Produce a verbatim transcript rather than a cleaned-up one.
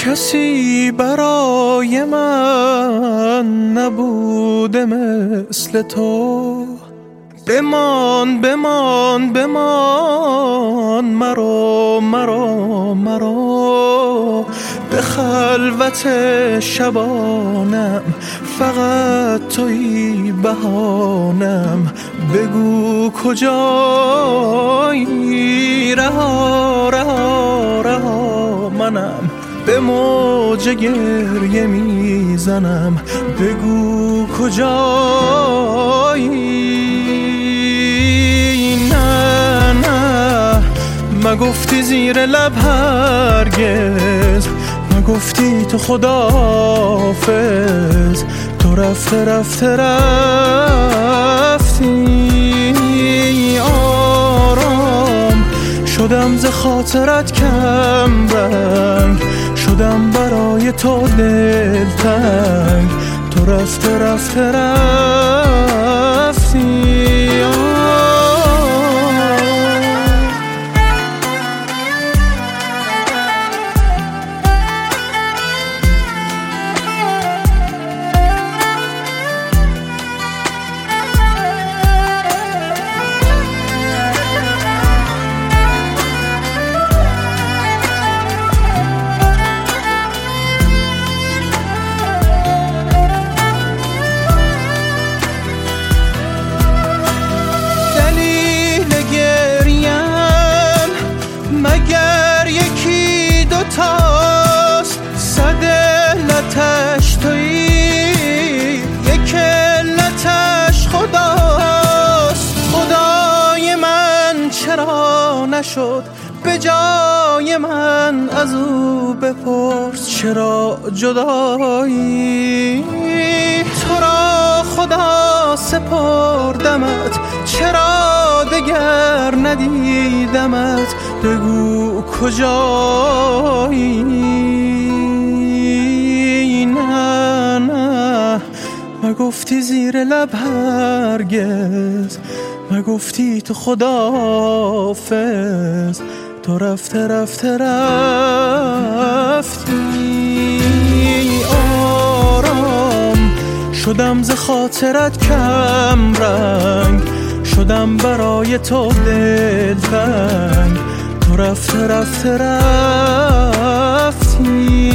کسی برای من نبوده مثل تو. بمان بمان بمان مرا مرا مرا به خلوت شبانم، فقط تویی بهانم. بگو کجایی، رها رها رها منم به موج گریه میزنم. بگو کجایی. نه نه مگفتی زیر لب هرگز، مگفتی تو خداحافظ. تو رفته رفته رفتی. آرام شدم ز خاطرت کم رنگ، شدم برای تو دلتنگ. تو رفته رفته رفتی. مگر یکی دوتاست، صد علتش تویی، یک علتش خداست. خدای من چرا نشد به جای من، از او بپرس چرا جدایی. تو را خدا سپردمت، چرا دگر ندیدمت. بگو کجایی. نه نه مگفتی زیر لب هرگز، مگفتی تو خداحافظ. تو رفته رفته رفتی. آرام شدم ز خاطرت کم رنگ، شدم برای تو دلتنگ. تو رفته رفته رفتی.